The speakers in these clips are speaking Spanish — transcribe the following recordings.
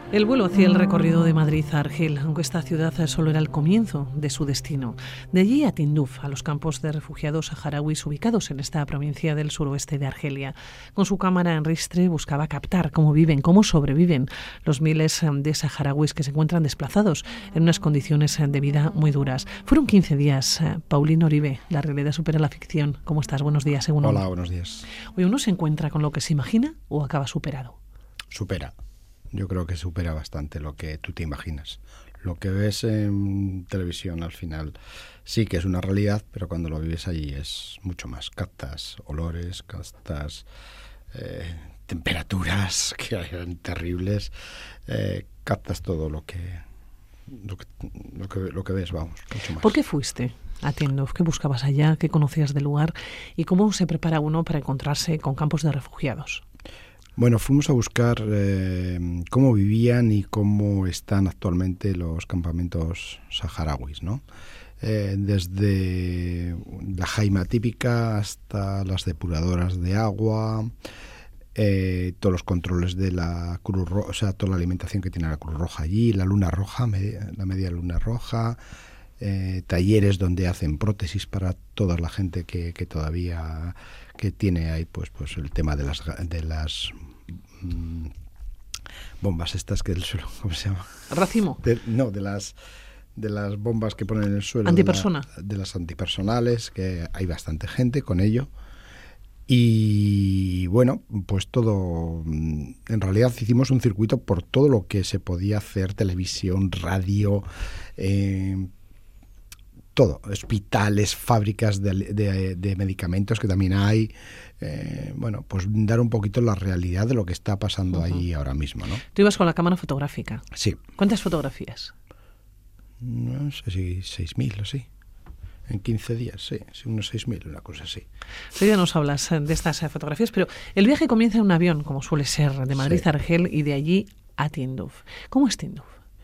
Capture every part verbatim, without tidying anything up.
El vuelo hacía el recorrido de Madrid a Argel, aunque esta ciudad solo era el comienzo de su destino. De allí a Tinduf, a los campos de refugiados saharauis ubicados en esta provincia del suroeste de Argelia. Con su cámara en ristre buscaba captar cómo viven, cómo sobreviven los miles de saharauis que se encuentran desplazados en unas condiciones de vida muy duras. Fueron quince días. Paulino Oribe, la realidad supera la ficción. ¿Cómo estás? Buenos días, según Hola, buenos días. Hoy uno se encuentra con lo que se imagina o acaba superado. Supera. Yo creo que supera bastante lo que tú te imaginas. Lo que ves en televisión al final sí que es una realidad, pero cuando lo vives allí es mucho más. Captas olores, captas eh, temperaturas que eran terribles, eh, captas todo lo que, lo que, lo que, lo que ves, vamos, mucho más. ¿Por qué fuiste a Tinduf? ¿Qué buscabas allá? ¿Qué conocías del lugar? ¿Y cómo se prepara uno para encontrarse con campos de refugiados? Bueno, fuimos a buscar eh, cómo vivían y cómo están actualmente los campamentos saharauis, ¿no? Eh, desde la jaima típica hasta las depuradoras de agua, eh, todos los controles de la Cruz Roja, o sea, toda la alimentación que tiene la Cruz Roja allí, la Luna Roja, media, la media Luna Roja, eh, talleres donde hacen prótesis para toda la gente que, que todavía que tiene ahí, pues, pues el tema de las de las mmm, bombas estas que del suelo, ¿cómo se llama? ¿Racimo? De, no, de las de las bombas que ponen en el suelo. ¿Antipersona? De, la, de las antipersonales, que hay bastante gente con ello. Y bueno, pues todo, en realidad hicimos un circuito por todo lo que se podía hacer, televisión, radio, eh, todo, hospitales, fábricas de, de, de medicamentos que también hay, eh, bueno, pues dar un poquito la realidad de lo que está pasando uh-huh. ahí ahora mismo, ¿no? ¿Tú ibas con la cámara fotográfica? Sí. ¿Cuántas fotografías? No sé si seis mil o sí. En quince días, sí, sí unos seis mil, una cosa así. Sí, ya nos hablas de estas fotografías, pero el viaje comienza en un avión, como suele ser, de Madrid sí. a Argel y de allí a Tinduf. ¿Cómo es Tinduf?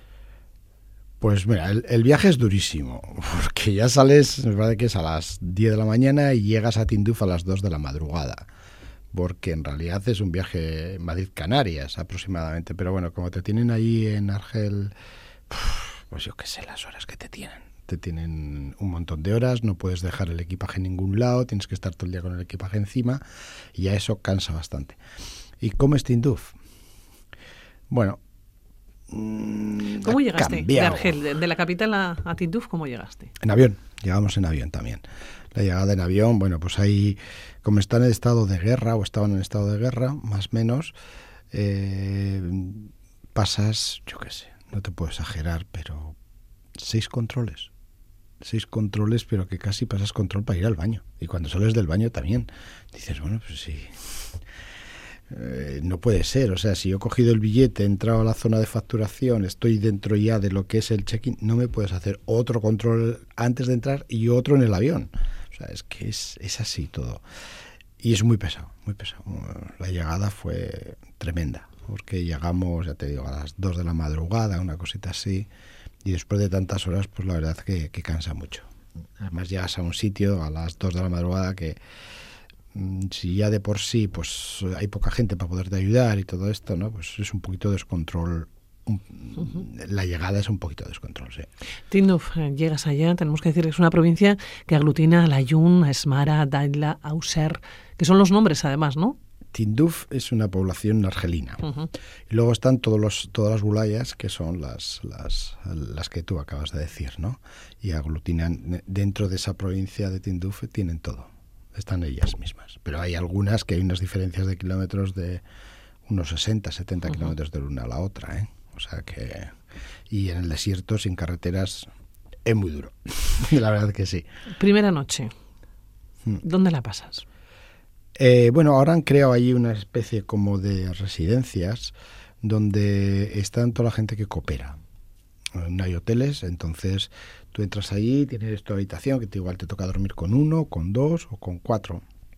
Pues mira, el, el viaje es durísimo, porque ya sales, me parece que es a las diez de la mañana y llegas a Tinduf a las dos de la madrugada, porque en realidad es un viaje Madrid-Canarias aproximadamente, pero bueno, como te tienen ahí en Argel, pues yo qué sé, las horas que te tienen. Te tienen un montón de horas, no puedes dejar el equipaje en ningún lado, tienes que estar todo el día con el equipaje encima y ya eso cansa bastante. ¿Y cómo es Tinduf? Bueno, ¿cómo llegaste de Argel, de, de la capital a, a Tinduf? ¿Cómo llegaste? En avión, llegamos en avión también. La llegada en avión, bueno, pues ahí, como están en estado de guerra, o estaban en estado de guerra, más o menos, eh, pasas, yo qué sé, no te puedo exagerar, pero seis controles. Seis controles, pero que casi pasas control para ir al baño. Y cuando sales del baño también. Dices, bueno, pues sí... Eh, no puede ser, o sea, si yo he cogido el billete, he entrado a la zona de facturación, estoy dentro ya de lo que es el check-in, no me puedes hacer otro control antes de entrar y otro en el avión. O sea, es que es, es así todo. Y es muy pesado, muy pesado. La llegada fue tremenda, porque llegamos, ya te digo, a las dos de la madrugada, una cosita así, y después de tantas horas, pues la verdad es que, que cansa mucho. Además llegas a un sitio a las dos de la madrugada que si ya de por sí pues hay poca gente para poderte ayudar y todo esto, ¿no? Pues es un poquito de descontrol. Un, uh-huh. La llegada es un poquito de descontrol, sí. Tinduf, eh, llegas allá, tenemos que decir que es una provincia que aglutina a Layún, a Esmara, a Daila, a Auser, que son los nombres además, ¿no? Tinduf es una población argelina. Uh-huh. Y luego están todos los, todas las bulayas, que son las, las, las que tú acabas de decir, ¿no? Y aglutinan, dentro de esa provincia de Tinduf tienen todo. Están ellas mismas. Pero hay algunas que hay unas diferencias de kilómetros de unos sesenta, setenta uh-huh. kilómetros de una a la otra, ¿eh? O sea que... Y en el desierto, sin carreteras, es muy duro. La verdad que sí. Primera noche. ¿Dónde la pasas? Eh, bueno, ahora han creado allí una especie como de residencias donde están toda la gente que coopera. No hay hoteles, entonces tú entras allí, tienes tu habitación, que te, igual te toca dormir con uno, con dos o con cuatro.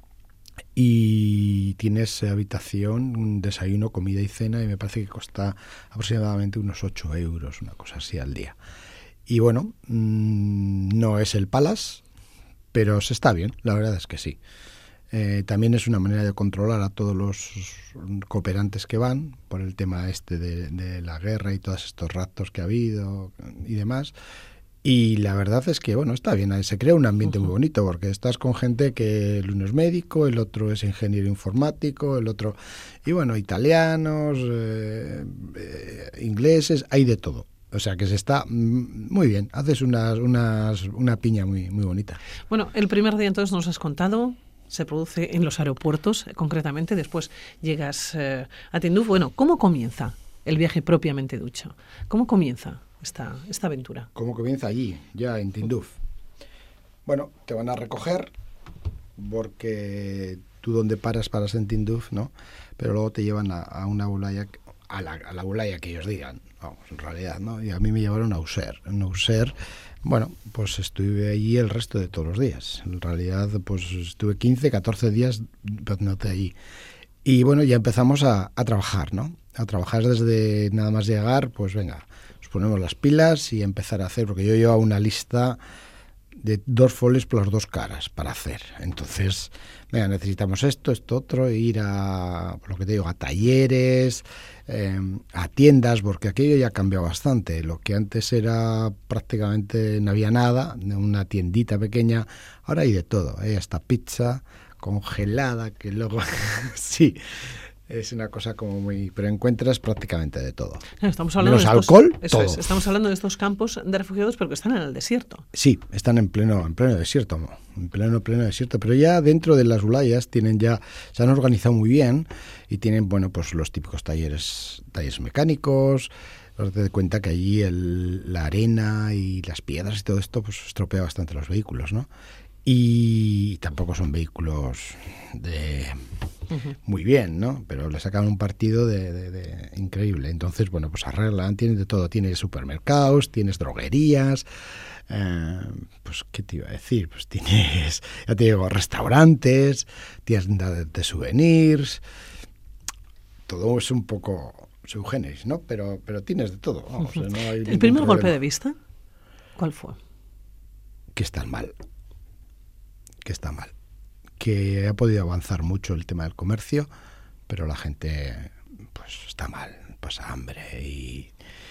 Y tienes habitación, un desayuno, comida y cena, y me parece que cuesta aproximadamente unos ocho euros, una cosa así al día. Y bueno, mmm, no es el Palace, pero se está bien, la verdad es que sí. Eh, también es una manera de controlar a todos los cooperantes que van por el tema este de, de la guerra y todos estos raptos que ha habido y demás. Y la verdad es que, bueno, está bien, se crea un ambiente uh-huh. muy bonito, porque estás con gente que el uno es médico, el otro es ingeniero informático, el otro, y bueno, italianos, eh, eh, ingleses, hay de todo. O sea que se está muy bien, haces unas, unas, una piña muy, muy bonita. Bueno, el primer día entonces nos has contado, se produce en los aeropuertos, concretamente, después llegas eh, a Tinduf. Bueno, ¿cómo comienza el viaje propiamente dicho? ¿Cómo comienza esta, esta aventura? ¿Cómo comienza allí, ya en Tinduf? Bueno, te van a recoger, porque tú donde paras, paras en Tinduf, ¿no? Pero luego te llevan a, a una bulaya, a la, a la bulaya que ellos digan, vamos, en realidad, ¿no? Y a mí me llevaron a Auxerre. En Auxerre, bueno, pues estuve allí el resto de todos los días. En realidad, pues estuve quince, catorce días, pues no te allí. Y bueno, ya empezamos a, a trabajar, ¿no? A trabajar desde nada más llegar, pues venga, nos ponemos las pilas y empezar a hacer, porque yo llevaba una lista de dos folios por las dos caras para hacer. Entonces, venga, necesitamos esto, esto, otro, ir a, lo que te digo, a talleres, eh, a tiendas, porque aquello ya ha cambiado bastante. Lo que antes era prácticamente, no había nada, una tiendita pequeña, ahora hay de todo, ¿eh? Hasta pizza congelada, que luego, sí, es una cosa como muy... Pero encuentras prácticamente de todo. Estamos hablando Menos de estos, alcohol, eso todo. Es, estamos hablando de estos campos de refugiados, pero que están en el desierto. Sí, están en pleno, en pleno desierto, en pleno, pleno desierto. Pero ya dentro de las bulayas tienen ya, se han organizado muy bien y tienen, bueno, pues los típicos talleres, talleres mecánicos. Os dais cuenta que allí el, la arena y las piedras y todo esto, pues estropea bastante los vehículos, ¿no? Y tampoco son vehículos de uh-huh. muy bien, ¿no? Pero le sacan un partido de, de, de increíble. Entonces, bueno, pues arreglan, tienen de todo. Tienes supermercados, tienes droguerías, eh, pues, ¿qué te iba a decir? Pues tienes, ya te digo, restaurantes, tiendas de, de souvenirs. Todo es un poco subgéneris, ¿no? Pero, pero tienes de todo. Vamos, uh-huh. no hay ¿El primer problema. golpe de vista cuál fue? Que están mal. que está mal, que ha podido avanzar mucho el tema del comercio, pero la gente pues está mal, pasa hambre y,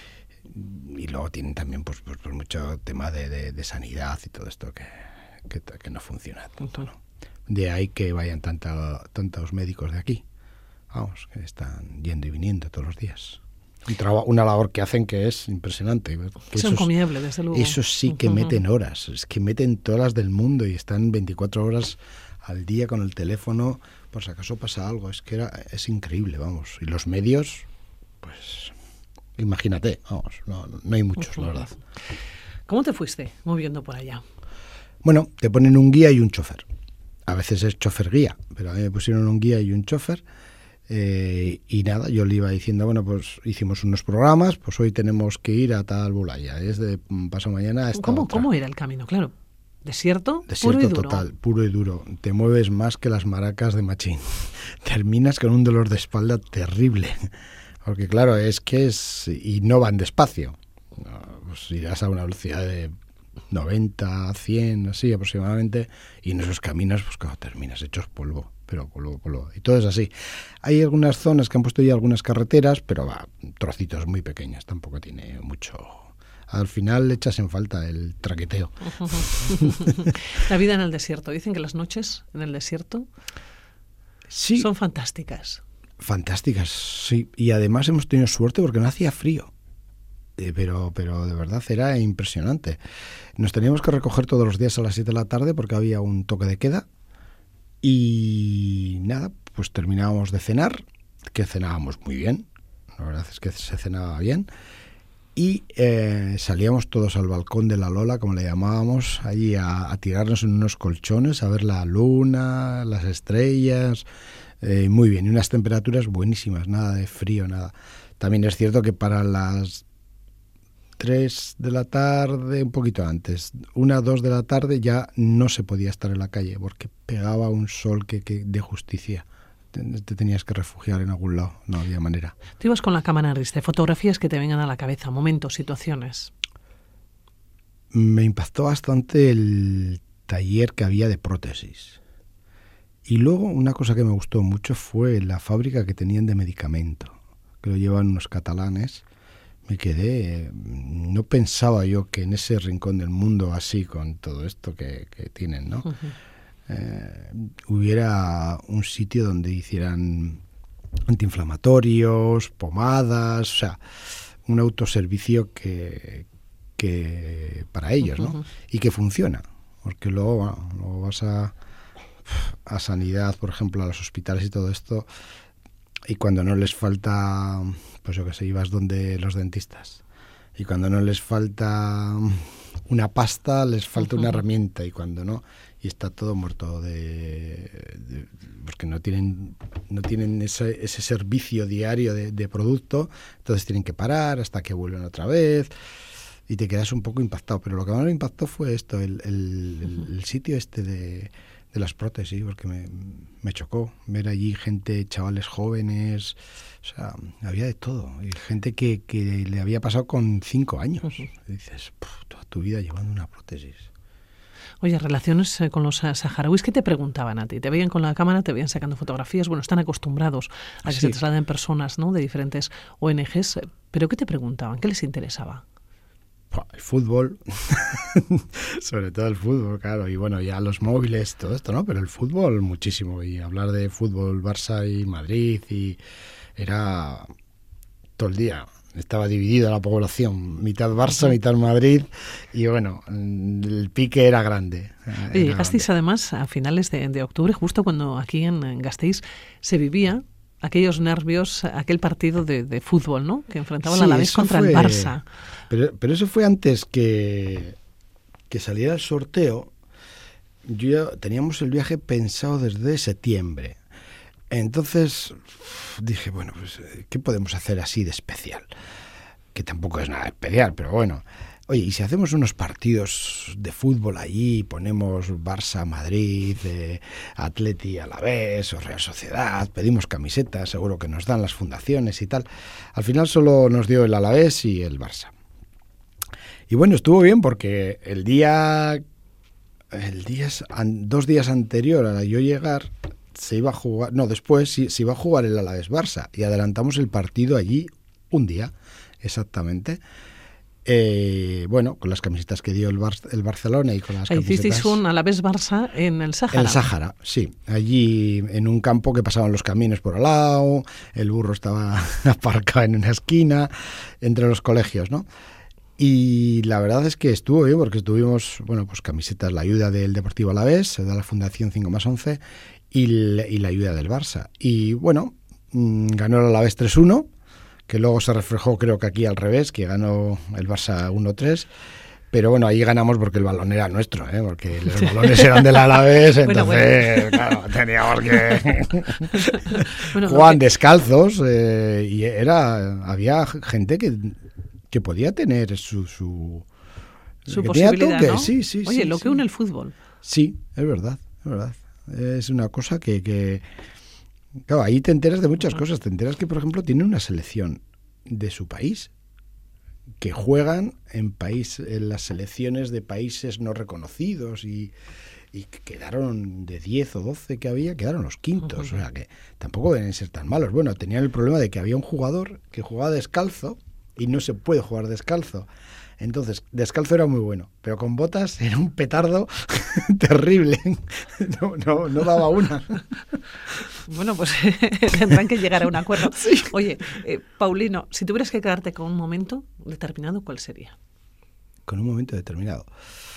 y luego tienen también pues, pues, pues mucho tema de, de, de sanidad y todo esto que, que, que no funciona tanto, ¿no? De ahí que vayan tanta, tantos médicos de aquí, vamos, que están yendo y viniendo todos los días. Un traba, una labor que hacen que es impresionante. Que es encomiable, desde luego. Eso sí que uh-huh. meten horas, es que meten todas las del mundo y están veinticuatro horas al día con el teléfono, por si acaso pasa algo. Es que era, es increíble, vamos. Y los medios, pues, imagínate, vamos, no, no hay muchos, uh-huh. la verdad. ¿Cómo te fuiste moviendo por allá? Bueno, te ponen un guía y un chofer. A veces es chofer guía, pero a mí me pusieron un guía y un chofer. Eh, y nada, yo le iba diciendo, bueno, pues hicimos unos programas, pues hoy tenemos que ir a tal bulaya, es de paso mañana a esta ¿Cómo, otra. ¿Cómo era el camino? Claro, desierto, desierto puro y duro. total, puro y duro. Te mueves más que las maracas de Machín. Terminas con un dolor de espalda terrible, porque claro, es que es, y no van despacio, pues irás a una velocidad de noventa, cien, así aproximadamente, y en esos caminos, pues claro, terminas hechos polvo. Pero polvo, polvo. Y todo es así. Hay algunas zonas que han puesto ya algunas carreteras, pero va, trocitos muy pequeños, tampoco tiene mucho. Al final le echas en falta el traqueteo. La vida en el desierto. Dicen que las noches en el desierto sí, son fantásticas. Fantásticas, sí. Y además hemos tenido suerte porque no hacía frío. Eh, pero, pero de verdad era impresionante. Nos teníamos que recoger todos los días a las siete de la tarde porque había un toque de queda. Y nada, pues terminábamos de cenar, que cenábamos muy bien, la verdad es que se cenaba bien, y eh, salíamos todos al balcón de la Lola, como le llamábamos, allí a, a tirarnos en unos colchones, a ver la luna, las estrellas, eh, muy bien, y unas temperaturas buenísimas, nada de frío, nada. También es cierto que para las tres de la tarde, un poquito antes, una, dos de la tarde ya no se podía estar en la calle porque pegaba un sol que, que de justicia. Te, te tenías que refugiar en algún lado, no había manera. Tú ibas con la cámara de fotografías que te vengan a la cabeza, momentos, situaciones. Me impactó bastante el taller que había de prótesis. Y luego una cosa que me gustó mucho fue la fábrica que tenían de medicamento, que lo llevan unos catalanes. Me quedé, no pensaba yo que en ese rincón del mundo así, con todo esto que, que tienen, ¿no? Uh-huh. eh, hubiera un sitio donde hicieran antiinflamatorios, pomadas, o sea, un autoservicio que, que para ellos, ¿no? Uh-huh. Y que funciona, porque luego, bueno, luego vas a, a sanidad, por ejemplo, a los hospitales y todo esto, y cuando no les falta, pues yo qué sé, ibas donde los dentistas, y cuando no les falta una pasta, les falta uh-huh. una herramienta, y cuando no, y está todo muerto de, de porque no tienen no tienen ese, ese servicio diario de, de producto, entonces tienen que parar hasta que vuelven otra vez, y te quedas un poco impactado. Pero lo que más me impactó fue esto, el, el, uh-huh. el, el sitio este de, de las prótesis, porque me, me chocó ver allí gente, chavales jóvenes, o sea, había de todo, y gente que, que le había pasado con cinco años. Uh-huh. Y dices, toda tu vida llevando una prótesis. Oye, relaciones con los saharauis, ¿qué te preguntaban a ti? ¿Te veían con la cámara, te veían sacando fotografías? Bueno, están acostumbrados a que sí. se trasladen personas, ¿no?, de diferentes O N Ges, pero ¿qué te preguntaban? ¿Qué les interesaba? El fútbol, sobre todo el fútbol, claro, y bueno, ya los móviles, todo esto, ¿no? Pero el fútbol muchísimo, y hablar de fútbol, Barça y Madrid, y era todo el día. Estaba dividida la población, mitad Barça, mitad Madrid, y bueno, el pique era grande. Era y llegasteis grande. Además a finales de, de octubre, justo cuando aquí en, en Gasteiz se vivía aquellos nervios, aquel partido de, de fútbol, ¿no?, que enfrentaba sí, el Alavés contra fue, el Barça. Pero, pero eso fue antes que, que saliera el sorteo. Yo ya teníamos el viaje pensado desde septiembre. Entonces dije, bueno, pues ¿qué podemos hacer así de especial? Que tampoco es nada especial, pero bueno. Oye, ¿y si hacemos unos partidos de fútbol allí, ponemos Barça, Madrid, eh, Atleti, Alavés o Real Sociedad, pedimos camisetas, seguro que nos dan las fundaciones y tal? Al final solo nos dio el Alavés y el Barça. Y bueno, estuvo bien porque el día, el día dos días anterior a yo llegar, se iba a jugar, no, después se, se iba a jugar el Alavés Barça, y adelantamos el partido allí un día, exactamente. Eh, bueno, con las camisetas que dio el, Bar- el Barcelona y con las camisetas... Hicisteis un Alavés Barça en el Sáhara. En el Sáhara, sí. Allí en un campo que pasaban los camiones por al lado, el burro estaba aparcado en una esquina, entre los colegios, ¿no? Y la verdad es que estuvo bien, porque tuvimos, bueno, pues camisetas, la ayuda del Deportivo Alavés, se da la Fundación cinco más once, y, le, y la ayuda del Barça. Y bueno, mmm, ganó el Alavés tres uno, que luego se reflejó creo que aquí al revés, que ganó el Barça uno tres, pero bueno, ahí ganamos porque el balón era nuestro, ¿eh? Porque los balones eran del Alavés, entonces bueno, bueno. claro, teníamos que bueno, jugaban que... descalzos, eh, y era había gente que, que podía tener su su, su posibilidad, toque, ¿no? Sí, sí, Oye, sí, lo que sí. une el fútbol. Sí, es verdad, es verdad. Es una cosa que... que Claro, ahí te enteras de muchas cosas. Te enteras que, por ejemplo, tiene una selección de su país, que juegan en país, en las selecciones de países no reconocidos, y, y que quedaron de diez o doce que había, quedaron los quintos. Uh-huh. O sea, que tampoco deben ser tan malos. Bueno, tenían el problema de que había un jugador que jugaba descalzo y no se puede jugar descalzo. Entonces, descalzo era muy bueno, pero con botas era un petardo terrible. No, no, no daba una. Bueno, pues tendrán que llegar a un acuerdo. Sí. Oye, eh, Paulino, si tuvieras que quedarte con un momento determinado, ¿cuál sería? Con un momento determinado.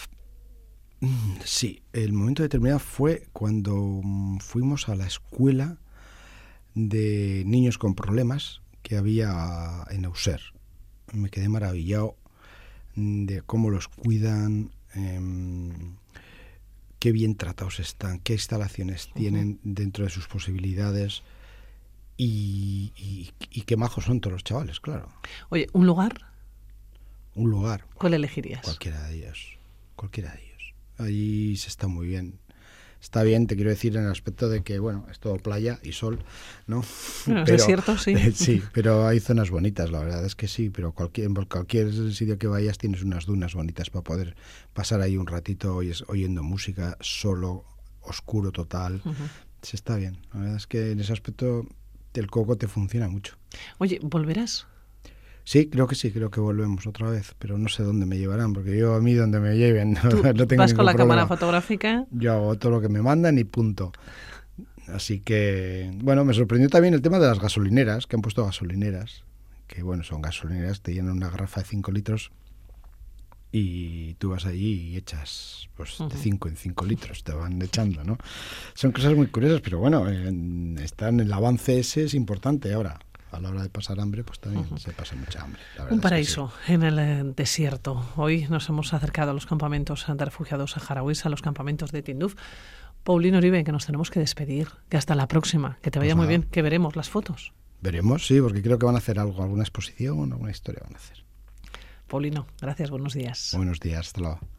Sí, el momento determinado fue cuando fuimos a la escuela de niños con problemas que había en Auxerre. Me quedé maravillado de cómo los cuidan, eh, qué bien tratados están, qué instalaciones uh-huh. tienen dentro de sus posibilidades, y, y, y qué majos son todos los chavales, claro. Oye, ¿un lugar? Un lugar. ¿Cuál elegirías? Cualquiera de ellos, cualquiera de ellos. Allí se está muy bien. Está bien, te quiero decir, en el aspecto de que, bueno, es todo playa y sol, ¿no? Bueno, pero, es cierto, sí. Eh, sí, pero hay zonas bonitas, la verdad es que sí, pero cualquier, por cualquier sitio que vayas tienes unas dunas bonitas para poder pasar ahí un ratito oyes, oyendo música, solo, oscuro total, uh-huh. se está bien. La verdad es que en ese aspecto el coco te funciona mucho. Oye, ¿volverás? Sí, creo que sí, creo que volvemos otra vez, pero no sé dónde me llevarán, porque yo a mí donde me lleven no, no tengo ¿Vas con la problema. cámara fotográfica? Yo hago todo lo que me mandan y punto. Así que, bueno, me sorprendió también el tema de las gasolineras, que han puesto gasolineras, que bueno, son gasolineras, te llenan una garrafa de cinco litros y tú vas allí y echas pues uh-huh. de cinco en cinco litros, te van echando, ¿no? Son cosas muy curiosas, pero bueno, en, están, el avance ese es importante ahora. A la hora de pasar hambre, pues también uh-huh. se pasa mucha hambre. Un paraíso sí. en el desierto. Hoy nos hemos acercado a los campamentos de refugiados saharauis, a los campamentos de Tinduf. Paulino Uribe, que nos tenemos que despedir, que hasta la próxima, que te vaya pues muy bien, que veremos las fotos. Veremos, sí, porque creo que van a hacer algo, alguna exposición, alguna historia van a hacer. Paulino, gracias, buenos días. Buenos días, hasta luego.